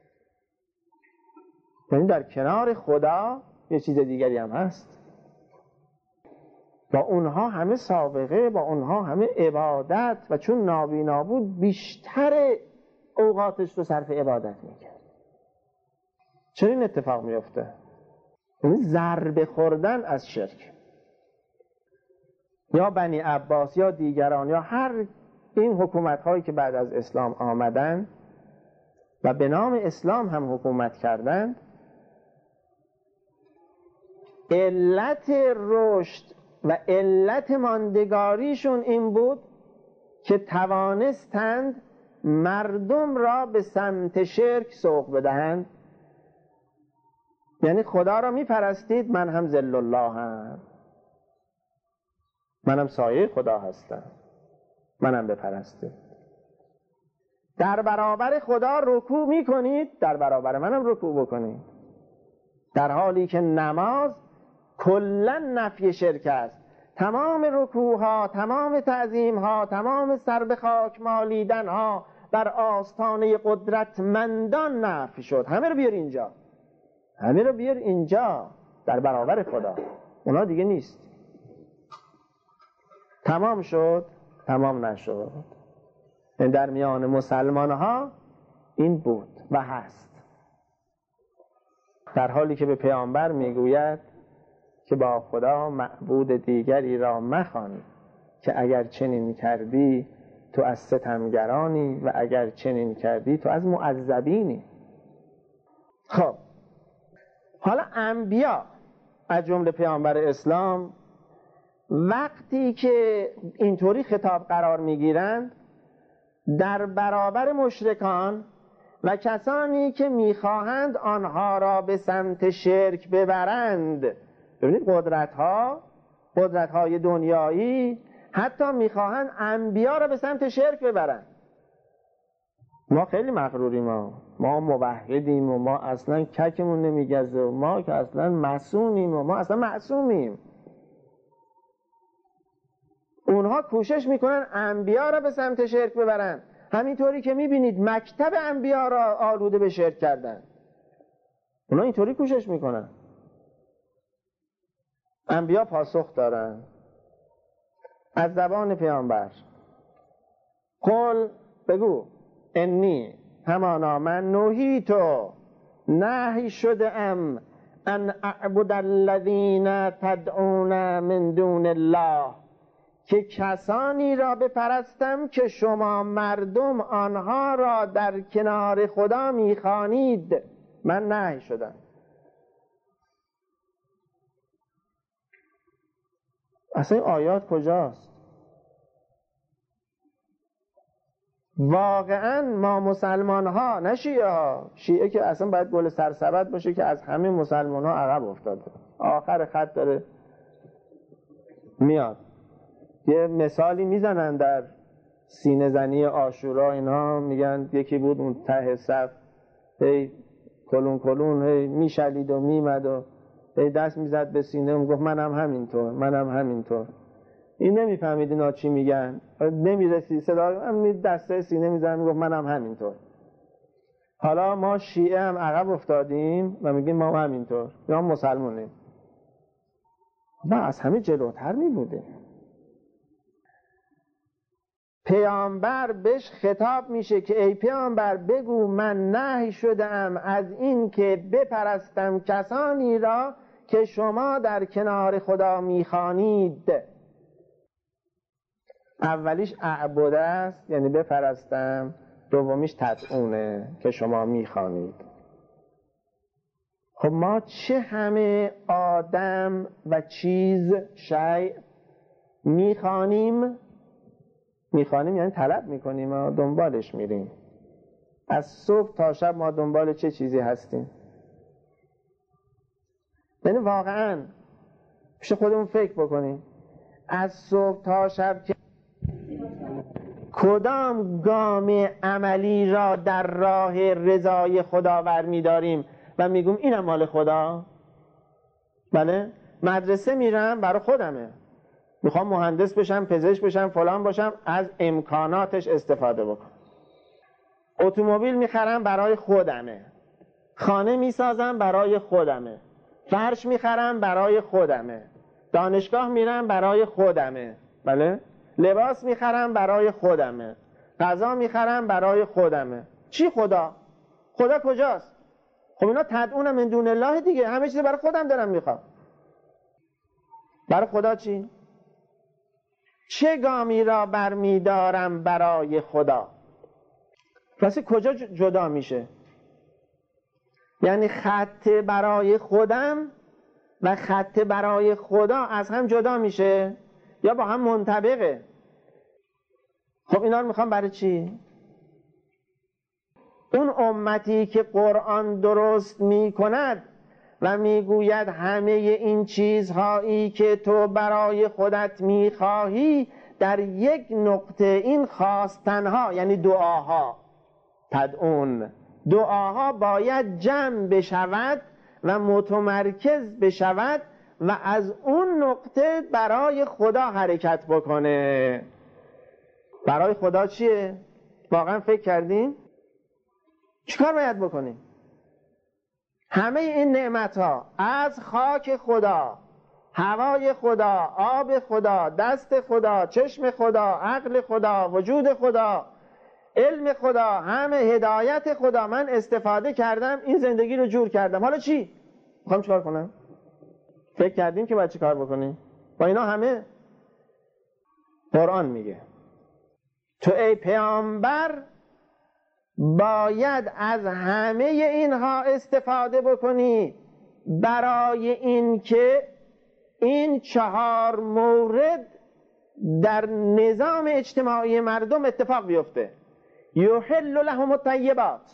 یعنی در کنار خدا یه چیز دیگری هم هست. با اونها همه سابقه، با اونها همه عبادت، و چون نابینا بود بیشتر اوقاتش رو صرف عبادت میکرد. چرا این اتفاق میفته؟ یعنی ضربه خوردن از شرک. یا بنی عباس یا دیگران یا هر این حکومت هایی که بعد از اسلام آمدن و به نام اسلام هم حکومت کردند، علت رشد و علت ماندگاریشون این بود که توانستند مردم را به سمت شرک سوق بدهند. یعنی خدا را می پرستید، من هم ذل الله هم، منم سایه خدا هستم، منم بپرستید. در برابر خدا رکوع می کنید، در برابر منم رکوع بکنید، در حالی که نماز کلا نفی شرک است. تمام رکوع ها، تمام تعظیم ها، تمام سر به خاک مالیدن ها بر آستانه قدرتمندان نفی شد. همه رو بیار اینجا، همه رو بیار اینجا در برابر خدا، اونا دیگه نیست. تمام شد؟ تمام نشد. در میان مسلمان ها این بود و هست، در حالی که به پیامبر میگوید که با خدا معبود دیگری را مخوان که اگر چنین کردی تو از ستمگرانی و اگر چنین کردی تو از معذبینی. خب حالا انبیا از جمله پیامبر اسلام وقتی که اینطوری خطاب قرار میگیرند در برابر مشرکان و کسانی که میخواهند آنها را به سمت شرک ببرند، ببینید قدرت ها، قدرت های دنیایی حتی میخواهند انبیا را به سمت شرک ببرند. ما خیلی مغروریم، ما ما موحدیم و ما اصلا ککمون نمیگزه و ما که اصلا معصومیم و ما اصلا معصومیم. اونها کوشش میکنن انبیا را به سمت شرک ببرن، همینطوری که میبینید مکتب انبیا را آلوده به شرک کردن. اونها اینطوری کوشش میکنن. انبیا پاسخ دارن از زبان پیامبر. قل، بگو، انی همانا من نهیتو، نهی شده ام ان اعبد الذین تدعون من دون الله، که کسانی را بپرستم که شما مردم آنها را در کنار خدا میخوانید. من نهی شدم. اصلا این آیات کجاست؟ واقعا ما مسلمان ها، نه شیعه ها، شیعه که اصلا باید گل سرسبد باشه که از همه مسلمان ها عقب افتاده، آخر خط داره میاد. یه مثالی میزنن در سینه زنی عاشورا، اینا میگن یکی بود اون ته صف هی کلون کلون هی میشلید و میمد و هی دست میزد به سینه و میگفت منم همینطور، منم همینطور. این نمیفهمید اینا چی میگن، نمیرسید صدا، هم دسته سینه میزن میگفت منم همینطور. حالا ما شیعه هم عقب افتادیم و میگیم ما همینطور، یا مسلمونیم. ما از همه جلوتر میبودیم. پیامبر بهش خطاب میشه که ای پیامبر بگو من نهی شدم از این که بپرستم کسانی را که شما در کنار خدا میخوانید. اولیش اعبده است یعنی بپرستم، دومیش تدعونه که شما میخوانید. خب ما چه همه آدم و چیز شیء میخوانیم؟ میخوانیم یعنی طلب میکنیم و دنبالش میریم. از صبح تا شب ما دنبال چه چیزی هستیم؟ یعنی واقعا پیش خودمون فکر بکنیم، از صبح تا شب که کدام گام عملی را در راه رضای خدا برمیداریم و میگم اینم مال خدا؟ بله، مدرسه میرم برای خودمه، میخوام مهندس بشم، پزشک بشم، فلان باشم، از امکاناتش استفاده بکنم. اتومبیل میخرم برای خودمه، خانه میسازم برای خودمه، فرش میخرم برای خودمه، دانشگاه میرم برای خودمه، بله، لباس میخرم برای خودمه، غذا میخرم برای خودمه. چی خدا؟ خدا کجاست؟ خب اینا تدعون من دون الله دیگه، همه چیز برای خودم دارم میخوام. برای خدا چی؟ چه گامی را برمیدارم برای خدا؟ راستی کجا جدا میشه؟ یعنی خط برای خودم و خط برای خدا از هم جدا میشه یا با هم منطبقه؟ خب اینا رو میخوام برای چی؟ اون امتی که قرآن درست میکند و میگوید همه این چیزهایی که تو برای خودت میخواهی در یک نقطه، این خواستنها یعنی دعاها، تدعون، دعاها باید جمع بشود و متمرکز بشود و از اون نقطه برای خدا حرکت بکنه. برای خدا چیه؟ واقعا فکر کردیم؟ چیکار باید بکنیم؟ همه این نعمت ها از خاک خدا، هوای خدا، آب خدا، دست خدا، چشم خدا، عقل خدا، وجود خدا، علم خدا، همه هدایت خدا، من استفاده کردم، این زندگی رو جور کردم. حالا چی؟ میخوام چیکار کنم؟ فکر کردیم که باید چیکار بکنیم؟ با اینا همه قرآن میگه تو ای پیامبر باید از همه اینها استفاده بکنی برای این که این چهار مورد در نظام اجتماعی مردم اتفاق بیفته. یحل لهم الطیبات،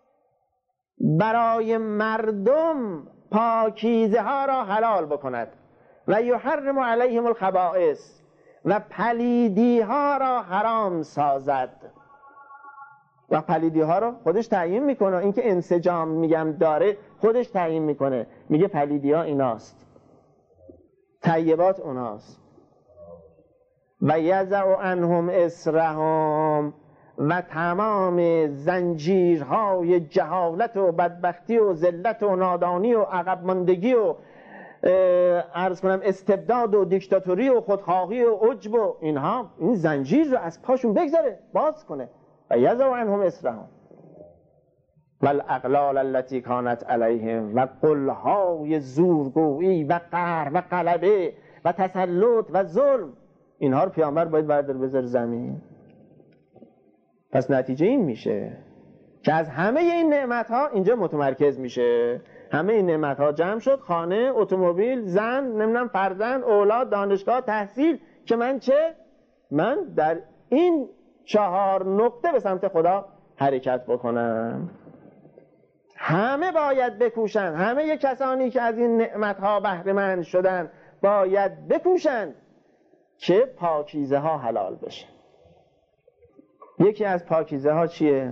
برای مردم پاکیزه ها را حلال بکند، و یحرم علیهم الخبائث، و پلیدی ها را حرام سازد. و پلیدی ها رو خودش تعیین میکنه، اینکه انسجام میگم داره خودش تعیین میکنه، میگه پلیدی ها ایناست، طیبات اوناست. و یضع عنهم اصرهم، و تمام زنجیرهای جهالت و بدبختی و ذلت و نادانی و عقب ماندگی و عرض کنم استبداد و دیکتاتوری و خودخواهی و عجب و اینها، این زنجیر رو از پاشون بگذاره، باز کنه. و یضع عنهم اصرهم والاغلال التي كانت علیهم، و قلهای زورگویی و قهر و غلبه و تسلط و ظلم، اینها رو پیامبر باید بردار بذاره زمین. پس نتیجه این میشه که از همه این نعمت ها اینجا متمرکز میشه. همه این نعمت ها جمع شد، خانه، اتومبیل، زن، نمیدونم فرزند، اولاد، دانشگاه، تحصیل، که من چه؟ من در این چهار نقطه به سمت خدا حرکت بکنم. همه باید بکوشن، همه کسانی که از این نعمت ها بهره مند شدن باید بکوشن که پاکیزه ها حلال بشه. یکی از پاکیزه ها چیه؟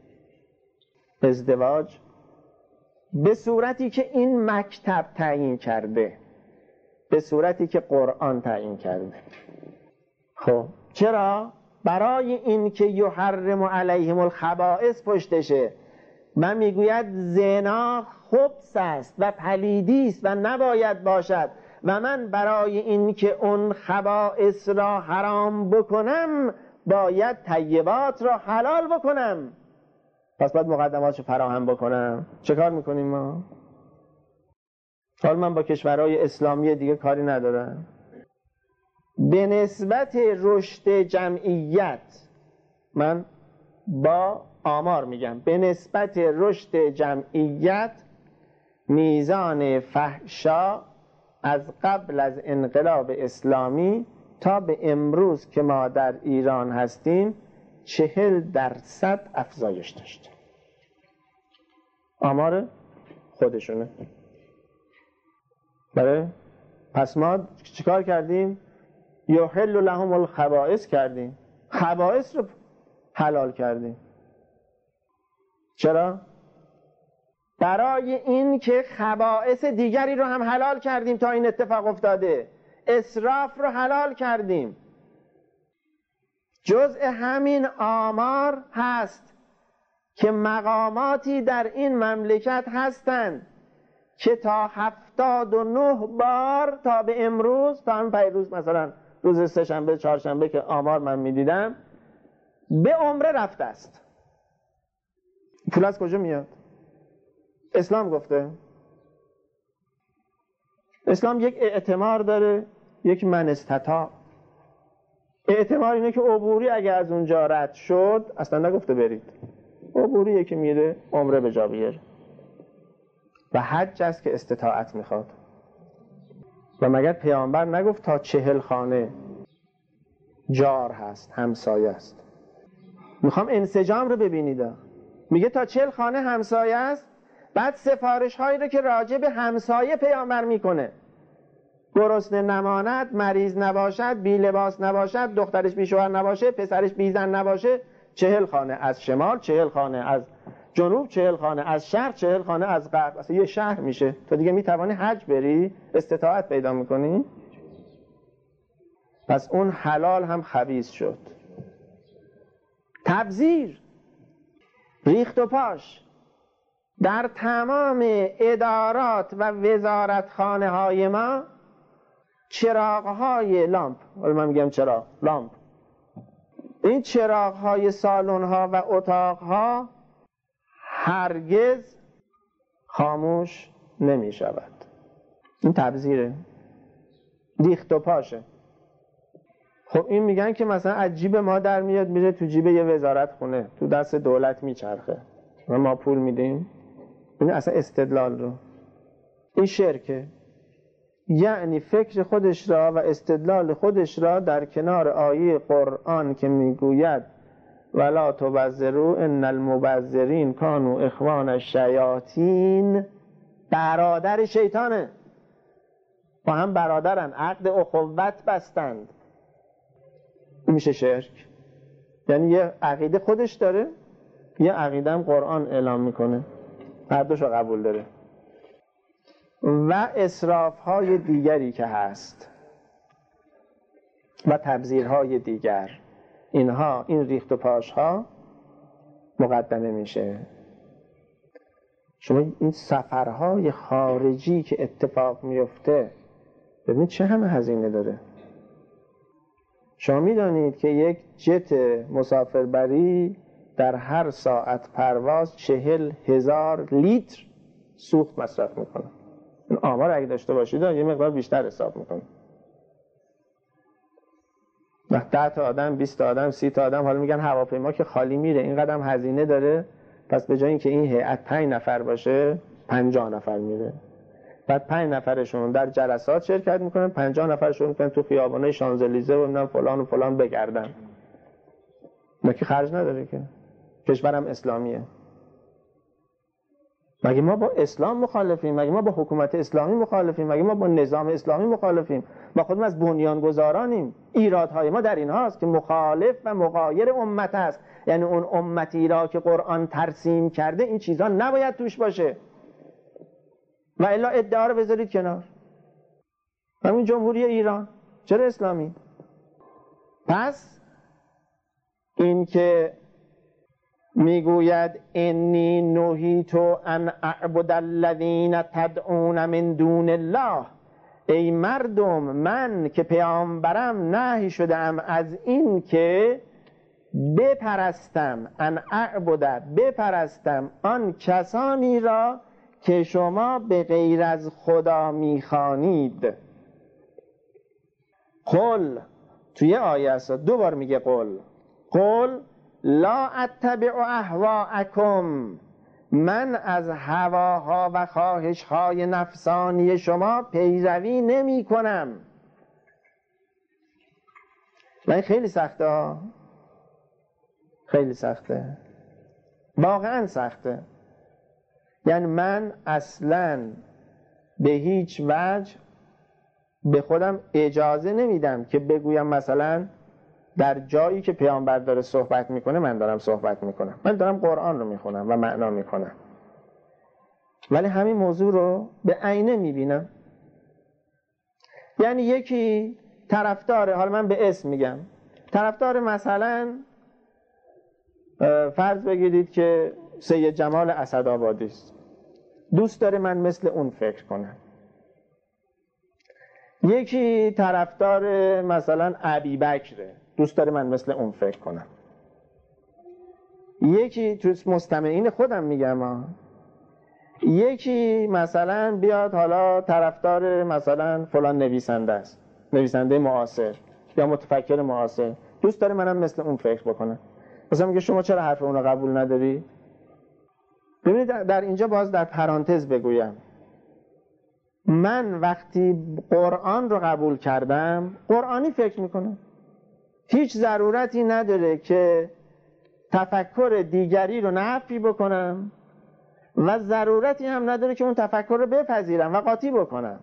ازدواج، به صورتی که این مکتب تعیین کرده، به صورتی که قرآن تعیین کرده. خب چرا؟ برای این که یحرم علیهم الخبائث پشتشه. من میگوید زنا خبث است و پلیدی است و نباید باشد، و من برای این که اون خبائث را حرام بکنم باید طیبات را حلال بکنم. پس باید مقدماتشو فراهم بکنم. چه کار میکنیم ما؟ حال من با کشورهای اسلامی دیگه کاری ندارم. به نسبت رشد جمعیت، من با آمار میگم، به نسبت رشد جمعیت میزان فحشا از قبل از انقلاب اسلامی تا به امروز که ما در ایران هستیم چهل درصد افزایش داشته. آمار خودشونه. بله؟ پس ما چیکار کردیم؟ یحل لهم الخبائث کردیم، خبائث رو حلال کردیم. چرا؟ برای این که خبائث دیگری رو هم حلال کردیم تا این اتفاق افتاده. اسراف رو حلال کردیم. جزء همین آمار هست که مقاماتی در این مملکت هستند که تا هفتاد و نه بار تا به امروز، تا همین پیروز مثلا روز سه شنبه چهارشنبه که آمار من میدیدم، به عمره رفته است. پول از کجا میاد؟ اسلام گفته. اسلام یک اعتمار داره، یک من استطاع. اعتمار اینه که عبوری اگه از اونجا رد شد، اصلا نگفته برید، عبوریه که میره عمره به جا بیاره. و حج است که استطاعت میخواد. و مگر پیامبر نگفت تا چهل خانه جار هست، همسایه است؟ میخوام انسجام رو ببینید. میگه تا چهل خانه همسایه است، بعد سفارش هایی رو که راجع به همسایه پیامبر میکنه، گرسنه نماند، مریض نباشد، بی لباس نباشد، دخترش بی شوهر نباشه، پسرش بی زن نباشه، چهل خانه از شمال، چهل خانه از جنوب، چهل خانه از شرق، چهل خانه از غرب. اصلا یه شهر میشه. تو دیگه میتوانی حج بری، استطاعت پیدا میکنی. پس اون حلال هم خبیث شد. تبذیر، ریخت و پاش در تمام ادارات و وزارتخانه های ما، چراغ های لامپ، ولی من میگم چراغ لامپ، این چراغ های سالن ها و اتاق ها هرگز خاموش نمی شود. این تبذیره، ریخت و پاشه. خب این میگن که مثلا از جیب ما در میاد میره تو جیب یه وزارت خونه، تو دست دولت میچرخه و ما پول میدیم. این اصلا استدلال رو، این شرکه. یعنی فکر خودش را و استدلال خودش را در کنار آیه قرآن که میگوید ولا تبذروا ان المبذرین کانوا اخوان الشیاطین، برادر شیطانه، با هم برادرن، عقد اخوت بستند. میشه شرک. یعنی یه عقیده خودش داره، یه عقیده هم قرآن اعلام میکنه، هر دوش رو قبول داره. و اسراف های دیگری که هست و تبذیرهای دیگر، اینها، این ریخت و پاش ها مقدمه میشه. شما این سفرهای خارجی که اتفاق میفته ببینید چه همه هزینه داره. شما میدانید که یک جت مسافربری در هر ساعت پرواز چهل هزار لیتر سوخت مصرف میکنه. این آمار اگه داشته باشید یه مقدار بیشتر حساب میکنه. وقت ده تا آدم، بیست تا آدم، سی تا آدم، حالا میگن هواپیما که خالی میره این قدم هزینه داره، پس به جای اینکه این هیئت پنج نفر باشه پنجاه نفر میره. بعد پنج نفرشون در جلسات شرکت میکنن، پنجاه نفرشون میکنن تو خیابانای شانزلیزه و نمیدونم فلان و فلان بگردن. مگه خرج نداره که؟ کشورم اسلامیه. مگه ما با اسلام مخالفیم؟ مگه ما با حکومت اسلامی مخالفیم؟ مگه ما با نظام اسلامی مخالفیم؟ ما خودمون از بنیانگذارانیم. ایرادهای ما در این هاست که مخالف و مغایر امت است. یعنی اون امتی را که قرآن ترسیم کرده این چیزا نباید توش باشه. و الا ادعا رو بذارید کنار. همین جمهوری ایران چرا اسلامی؟ پس این که میگوید انی نهیت ان اعبد الذین تدعون من دون الله، ای مردم من که پیامبرم نهی شدم از این که بپرستم، ان اعبد بپرستم آن کسانی را که شما به غیر از خدا میخوانید. قل توی آیه است دو بار میگه قل، قل لا اتبع اهواءکم، من از هواها و خواهشهای نفسانی شما پیروی نمی کنم. و خیلی سخته ها، خیلی سخته، واقعا سخته. یعنی من اصلا به هیچ وجه به خودم اجازه نمیدم که بگویم مثلا در جایی که پیامبر داره صحبت میکنه من دارم صحبت میکنم. من دارم قرآن رو میخونم و معنا میکنم، ولی همین موضوع رو به عینه میبینم. یعنی یکی طرفدار، حالا من به اسم میگم، طرفدار مثلا فرض بگیرید که سید جمال اسدآبادی است، دوست داره من مثل اون فکر کنم. یکی طرفدار مثلا ابوبکره، دوست داره من مثل اون فکر کنم. یکی تو مستمعین خودم میگم ها. یکی مثلا بیاد حالا طرفدار مثلا فلان نویسنده است، نویسنده معاصر یا متفکر معاصر، دوست داره منم مثل اون فکر بکنم، مثلا میگه شما چرا حرف اون رو قبول نداری؟ ببینید در اینجا باز در پرانتز بگویم، من وقتی قرآن رو قبول کردم قرآنی فکر میکنم، هیچ ضرورتی نداره که تفکر دیگری رو نفی بکنم و ضرورتی هم نداره که اون تفکر رو بپذیرم و قاطی بکنم.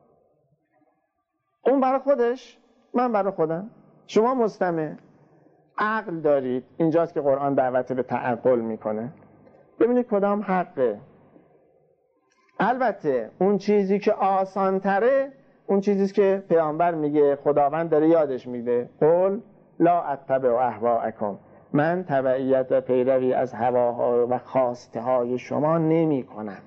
اون برای خودش، من برای خودم. شما مستمع عقل دارید، اینجاست که قرآن دعوت به تعقل میکنه. ببینید کدام حقه. البته اون چیزی که آسان تره اون چیزی که پیامبر میگه، خداوند داره یادش میده، قل لا اتبع اهواءکم، من تبعیت و پیروی از هواها و خواسته های شما نمی کنم.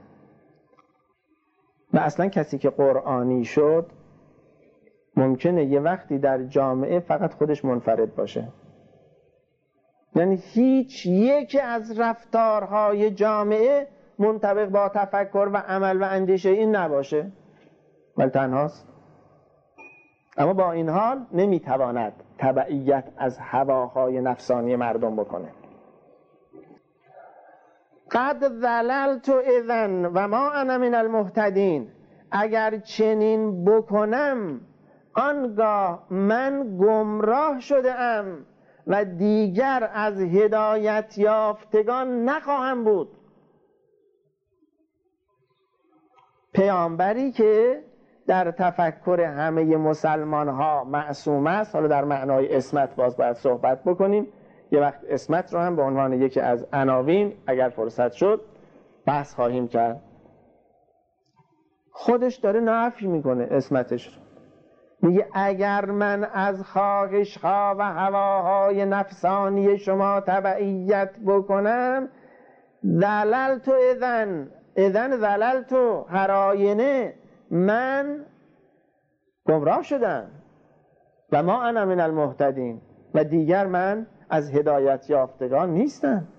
و اصلا کسی که قرآنی شد ممکنه یه وقتی در جامعه فقط خودش منفرد باشه، یعنی هیچ یکی از رفتارهای جامعه منطبق با تفکر و عمل و اندیشه این نباشه، ولی تنهاست. اما با این حال نمیتواند تبعیت از هواهای نفسانی مردم بکنه. قد ضللت اذن و ما انا من المهتدین، اگر چنین بکنم آنگاه من گمراه شده ام و دیگر از هدایت یافتگان نخواهم بود. پیامبری که در تفکر همه مسلمان ها معصوم است، حالا در معنای اسمت باز باید صحبت بکنیم، یه وقت اسمت رو هم به عنوان یکی از عناوین اگر فرصت شد بحث خواهیم کرد. خودش داره نفی میکنه اسمتش رو، میگه اگر من از خواهش‌ها و هواهای نفسانی شما تبعیت بکنم، ضللت اذن اذن ضللت هر آینه، من گمراه شدم و ما انا من المهتدین، و دیگر من از هدایت یافتگان نیستم.